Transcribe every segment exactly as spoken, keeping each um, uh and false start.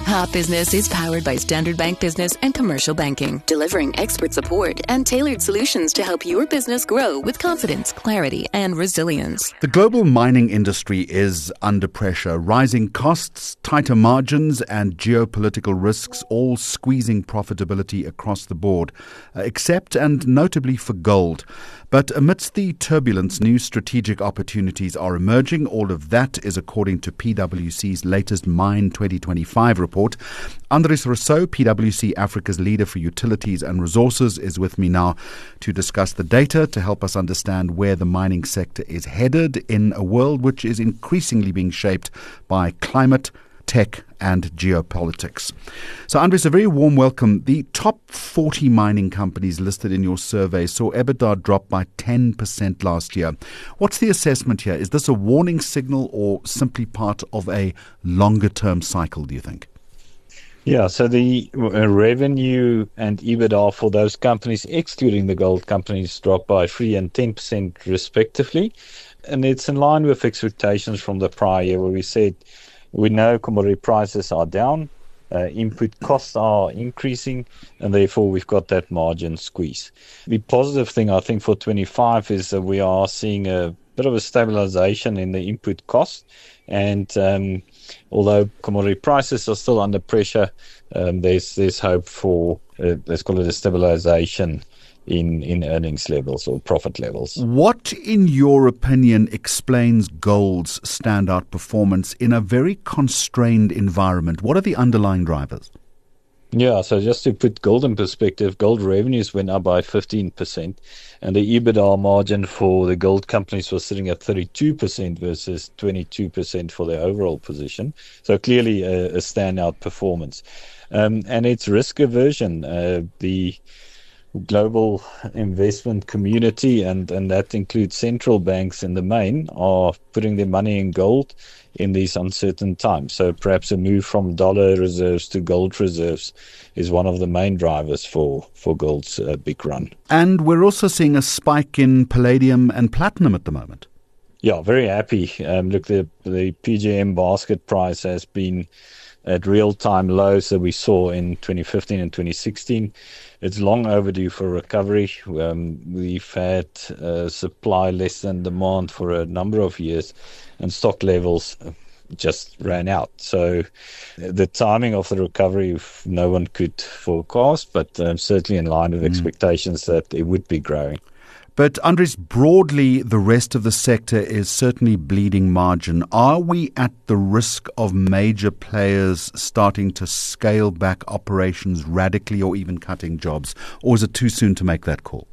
Hot Business is powered by Standard Bank Business and Commercial Banking, delivering expert support and tailored solutions to help your business grow with confidence, clarity, and resilience. The global mining industry is under pressure. Rising costs, tighter margins, and geopolitical risks all squeezing profitability across the board, uh, except and notably for gold. But amidst the turbulence, new strategic opportunities are emerging. All of that is according to P W C's latest Mine twenty twenty-five report. Andries Rousseau, P W C Africa's leader for utilities and resources, is with me now to discuss the data to help us understand where the mining sector is headed in a world which is increasingly being shaped by climate, tech and geopolitics. So, Andries, a very warm welcome. The top forty mining companies listed in your survey saw EBITDA drop by ten percent last year. What's the assessment here? Is this a warning signal or simply part of a longer-term cycle, do you think? Yeah, so the uh, revenue and EBITDA for those companies, excluding the gold companies, dropped by three and ten percent respectively. And it's in line with expectations from the prior year where we said we know commodity prices are down, uh, input costs are increasing, and therefore we've got that margin squeeze. The positive thing, I think, for twenty-five is that we are seeing a bit of a stabilization in the input costs. And um, although commodity prices are still under pressure, um, there's there's hope for, uh, let's call it a stabilization in, in earnings levels or profit levels. What, in your opinion, explains gold's standout performance in a very constrained environment? What are the underlying drivers? Yeah, so just to put gold in perspective, gold revenues went up by fifteen percent, and the EBITDA margin for the gold companies was sitting at thirty-two percent versus twenty-two percent for their overall position. So clearly a, a standout performance. Um, and it's risk aversion. Uh, the global investment community, and, and that includes central banks in the main, are putting their money in gold in these uncertain times. So perhaps a move from dollar reserves to gold reserves is one of the main drivers for, for gold's uh, big run. And we're also seeing a spike in palladium and platinum at the moment. Yeah, very happy. Um, look, the, the P G M basket price has been at real-time lows that we saw in twenty fifteen and twenty sixteen. It's long overdue for recovery. Um, we've had uh, supply less than demand for a number of years, and stock levels just ran out. So the timing of the recovery, no one could forecast, but um, certainly in line with mm. expectations that it would be growing. But Andries, broadly, the rest of the sector is certainly bleeding margin. Are we at the risk of major players starting to scale back operations radically or even cutting jobs? Or is it too soon to make that call?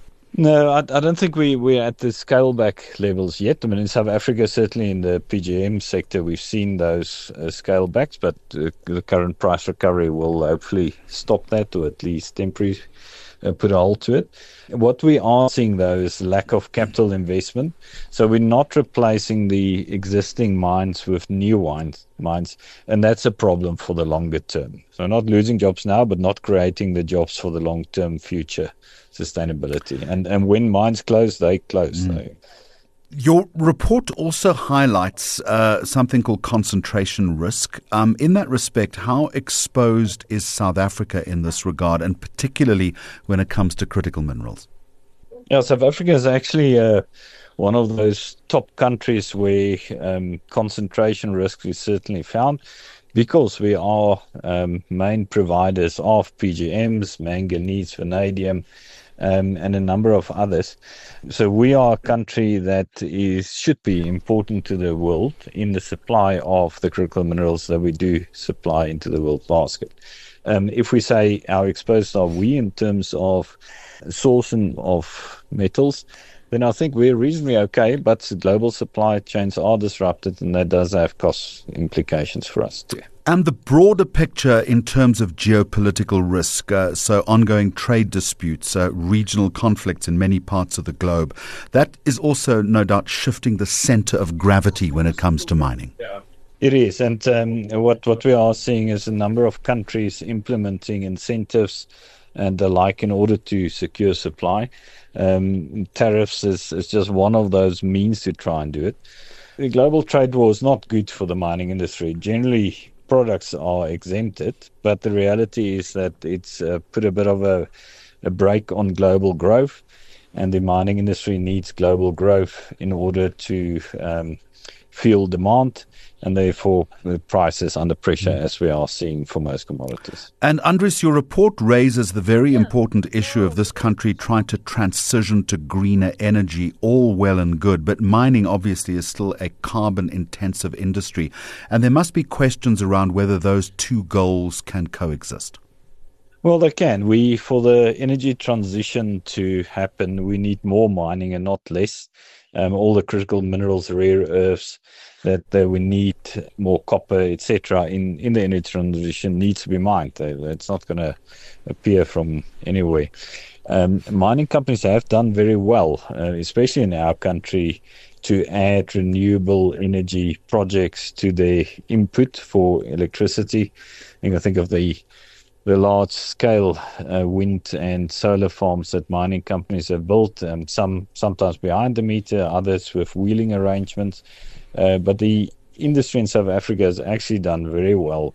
No, I, I don't think we, we're at the scale back levels yet. I mean, in South Africa, certainly in the P G M sector, we've seen those uh, scale backs, but uh, the current price recovery will hopefully stop that, or at least temporarily uh, put a halt to it. What we are seeing, though, is lack of capital investment. So we're not replacing the existing mines with new mines, mines, and that's a problem for the longer term. So not losing jobs now, but not creating the jobs for the long-term future sustainability. And and when mines close, they close. Mm. So. Your report also highlights uh, something called concentration risk. Um, in that respect, how exposed is South Africa in this regard, and particularly when it comes to critical minerals? Yeah, South Africa is actually uh, one of those top countries where um, concentration risk is certainly found, because we are um, main providers of P G Ms, manganese, vanadium, Um, and a number of others. So we are a country that is should be important to the world in the supply of the critical minerals that we do supply into the world basket. Um, if we say how exposed are we in terms of sourcing of metals, then I think we're reasonably okay, but global supply chains are disrupted, and that does have cost implications for us too. And the broader picture in terms of geopolitical risk, uh, so ongoing trade disputes, uh, regional conflicts in many parts of the globe, that is also no doubt shifting the center of gravity when it comes to mining. Yeah. It is, and um, what, what we are seeing is a number of countries implementing incentives and the like in order to secure supply. Um, tariffs is, is just one of those means to try and do it. The global trade war is not good for the mining industry. Generally, products are exempted, but the reality is that it's uh, put a bit of a, a brake on global growth, and the mining industry needs global growth in order to um, fuel demand, and therefore the price is under pressure, mm. as we are seeing for most commodities. And Andries, your report raises the very important issue of this country trying to transition to greener energy, all well and good, but mining obviously is still a carbon-intensive industry, and there must be questions around whether those two goals can coexist. Well, they can. We, for the energy transition to happen, we need more mining and not less. Um, all the critical minerals, rare earths, that uh, we need more copper, et cetera, in, in the energy transition needs to be mined. It's not going to appear from anywhere. Um, mining companies have done very well, uh, especially in our country, to add renewable energy projects to their input for electricity. I think, I think of the the large-scale uh, wind and solar farms that mining companies have built, um, some sometimes behind the meter, others with wheeling arrangements. Uh, but the industry in South Africa has actually done very well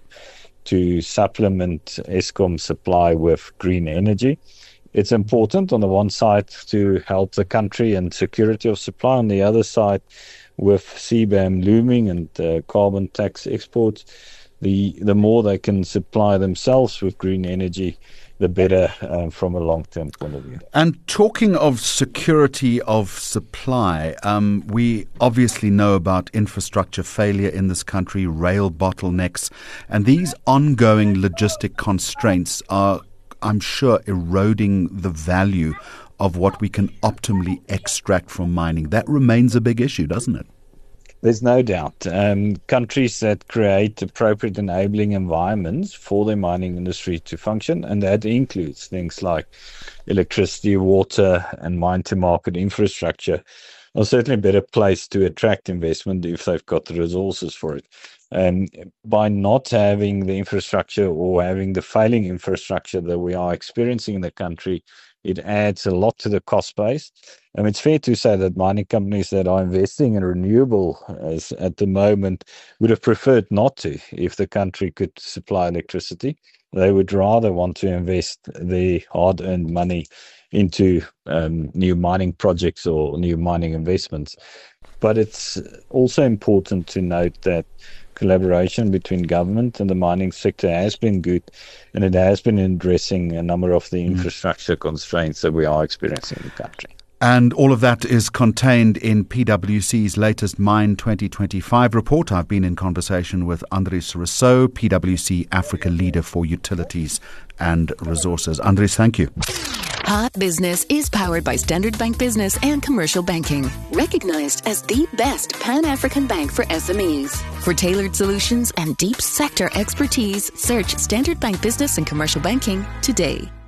to supplement Eskom supply with green energy. It's important on the one side to help the country and security of supply, on the other side with C BAM looming and uh, carbon tax exports. The, the more they can supply themselves with green energy, the better uh, from a long-term point of view. And talking of security of supply, um, we obviously know about infrastructure failure in this country, rail bottlenecks, and these ongoing logistic constraints are, I'm sure, eroding the value of what we can optimally extract from mining. That remains a big issue, doesn't it? There's no doubt. Um, countries that create appropriate enabling environments for the mining industry to function, and that includes things like electricity, water, and mine-to-market infrastructure, are certainly a better place to attract investment if they've got the resources for it. And by not having the infrastructure or having the failing infrastructure that we are experiencing in the country, it adds a lot to the cost base. And it's fair to say that mining companies that are investing in renewable as at the moment would have preferred not to if the country could supply electricity. They would rather want to invest their hard-earned money into um, new mining projects or new mining investments. But it's also important to note that collaboration between government and the mining sector has been good, and it has been addressing a number of the mm. infrastructure constraints that we are experiencing in the country. And all of that is contained in P W C's latest Mine twenty twenty-five report. I've been in conversation with Andries Rousseau, P W C Africa Leader for Utilities and Resources. Andries, thank you. Hot Business is powered by Standard Bank Business and Commercial Banking, recognized as the best Pan-African bank for S M Es. For tailored solutions and deep sector expertise, search Standard Bank Business and Commercial Banking today.